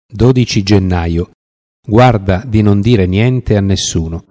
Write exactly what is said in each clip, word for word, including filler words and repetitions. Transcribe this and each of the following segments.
dodici gennaio. Guarda di non dire niente a nessuno.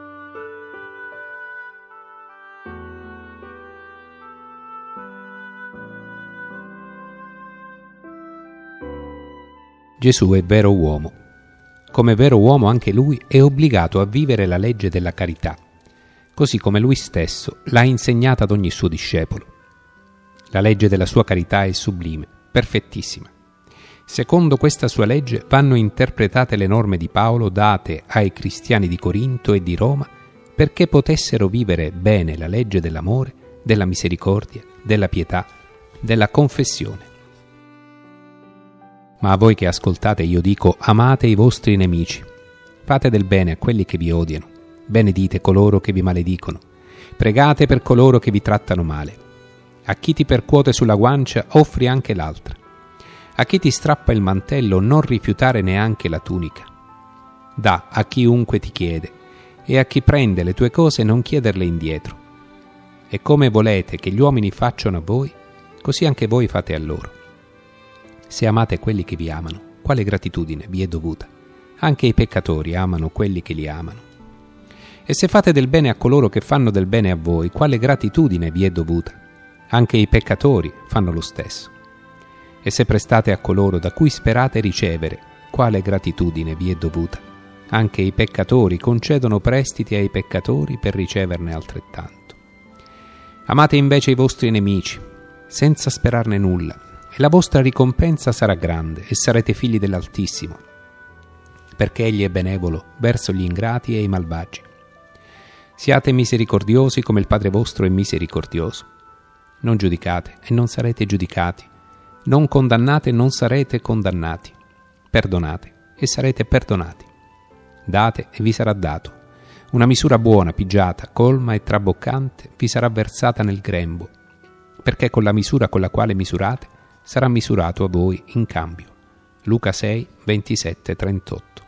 Gesù è vero uomo. Come vero uomo anche lui è obbligato a vivere la legge della carità, così come lui stesso l'ha insegnata ad ogni suo discepolo. La legge della sua carità è sublime, perfettissima. Secondo questa sua legge vanno interpretate le norme di Paolo date ai cristiani di Corinto e di Roma perché potessero vivere bene la legge dell'amore, della misericordia, della pietà, della confessione. Ma a voi che ascoltate io dico: amate i vostri nemici, fate del bene a quelli che vi odiano, benedite coloro che vi maledicono, pregate per coloro che vi trattano male. A chi ti percuote sulla guancia offri anche l'altra. A chi ti strappa il mantello non rifiutare neanche la tunica. Dà a chiunque ti chiede, e a chi prende le tue cose non chiederle indietro. E come volete che gli uomini facciano a voi, così anche voi fate a loro. Se amate quelli che vi amano, quale gratitudine vi è dovuta? Anche i peccatori amano quelli che li amano. E se fate del bene a coloro che fanno del bene a voi, quale gratitudine vi è dovuta? Anche i peccatori fanno lo stesso. E se prestate a coloro da cui sperate ricevere, quale gratitudine vi è dovuta? Anche i peccatori concedono prestiti ai peccatori per riceverne altrettanto. Amate invece i vostri nemici, senza sperarne nulla, e la vostra ricompensa sarà grande, e sarete figli dell'Altissimo, perché Egli è benevolo verso gli ingrati e i malvagi. Siate misericordiosi come il Padre vostro è misericordioso. Non giudicate e non sarete giudicati. Non condannate e non sarete condannati. Perdonate e sarete perdonati. Date e vi sarà dato. Una misura buona, pigiata, colma e traboccante vi sarà versata nel grembo, perché con la misura con la quale misurate sarà misurato a voi in cambio. Luca sei, ventisette trentotto.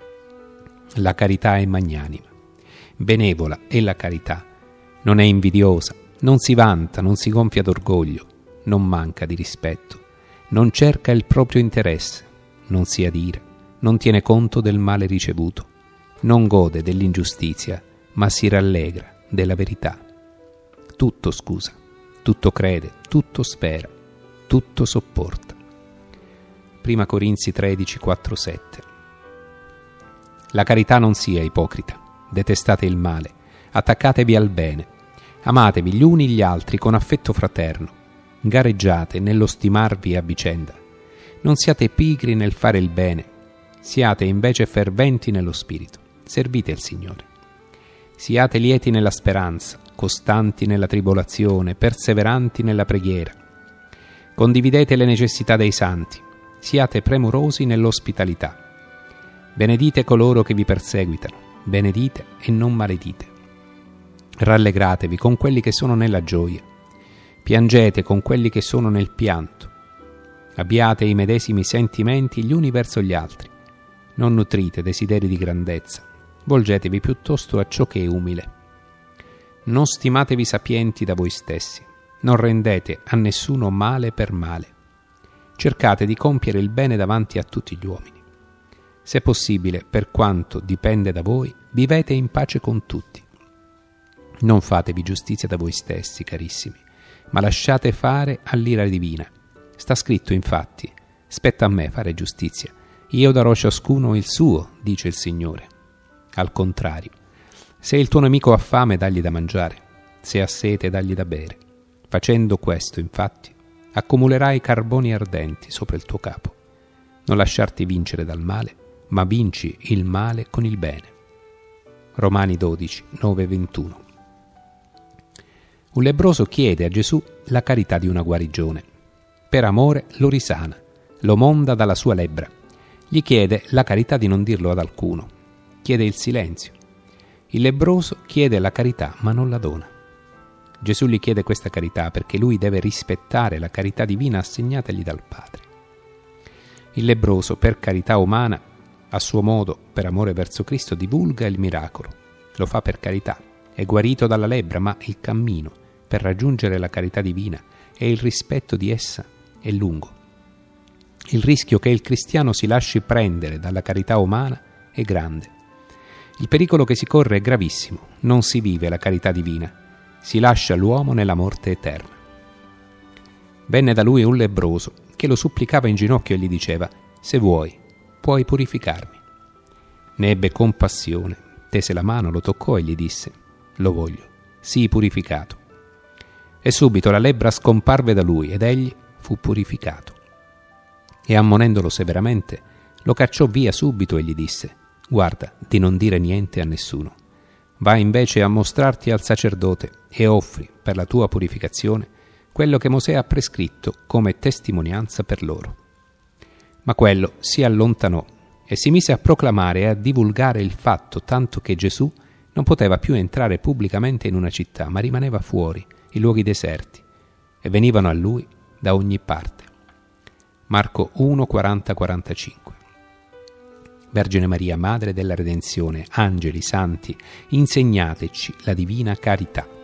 La carità è magnanima. Benevola è la carità. Non è invidiosa, non si vanta, non si gonfia d'orgoglio, non manca di rispetto, non cerca il proprio interesse, non si adira, non tiene conto del male ricevuto, non gode dell'ingiustizia, ma si rallegra della verità. Tutto scusa, tutto crede, tutto spera, tutto sopporta. Prima Corinzi tredici, quattro sette. La carità non sia ipocrita, detestate il male, attaccatevi al bene, amatevi gli uni gli altri con affetto fraterno, gareggiate nello stimarvi a vicenda, non siate pigri nel fare il bene, siate invece ferventi nello spirito, servite il Signore. Siate lieti nella speranza, costanti nella tribolazione, perseveranti nella preghiera. Condividete le necessità dei santi, siate premurosi nell'ospitalità. Benedite coloro che vi perseguitano, benedite e non maledite. Rallegratevi con quelli che sono nella gioia, piangete con quelli che sono nel pianto. Abbiate i medesimi sentimenti gli uni verso gli altri. Non nutrite desideri di grandezza, volgetevi piuttosto a ciò che è umile. Non stimatevi sapienti da voi stessi, non rendete a nessuno male per male. Cercate di compiere il bene davanti a tutti gli uomini. Se possibile, per quanto dipende da voi, vivete in pace con tutti. Non fatevi giustizia da voi stessi, carissimi, ma lasciate fare all'ira divina. Sta scritto infatti: spetta a me fare giustizia, io darò a ciascuno il suo, dice il Signore. Al contrario, se il tuo nemico ha fame, dagli da mangiare, se ha sete, dagli da bere. Facendo questo, infatti, accumulerai carboni ardenti sopra il tuo capo. Non lasciarti vincere dal male, ma vinci il male con il bene. Romani dodici, nove ventuno. Un lebbroso chiede a Gesù la carità di una guarigione. Per amore lo risana, lo monda dalla sua lebbra. Gli chiede la carità di non dirlo ad alcuno. Chiede il silenzio. Il lebbroso chiede la carità ma non la dona. Gesù gli chiede questa carità perché lui deve rispettare la carità divina assegnatagli dal Padre. Il lebbroso, per carità umana, a suo modo, per amore verso Cristo, divulga il miracolo. Lo fa per carità. È guarito dalla lebbra, ma il cammino per raggiungere la carità divina e il rispetto di essa è lungo. Il rischio che il cristiano si lasci prendere dalla carità umana è grande. Il pericolo che si corre è gravissimo. Non si vive la carità divina, si lascia l'uomo nella morte eterna. Venne da lui un lebbroso che lo supplicava in ginocchio e gli diceva: se vuoi, puoi purificarmi. Ne ebbe compassione, tese la mano, lo toccò e gli disse: lo voglio, sii purificato. E subito la lebbra scomparve da lui ed egli fu purificato. E ammonendolo severamente, lo cacciò via subito e gli disse: guarda di non dire niente a nessuno. Vai invece a mostrarti al sacerdote e offri per la tua purificazione quello che Mosè ha prescritto come testimonianza per loro. Ma quello si allontanò e si mise a proclamare e a divulgare il fatto, tanto che Gesù non poteva più entrare pubblicamente in una città, ma rimaneva fuori, in luoghi deserti, e venivano a lui da ogni parte. Marco uno, quaranta quarantacinque. Vergine Maria, Madre della Redenzione, angeli, santi, insegnateci la divina carità.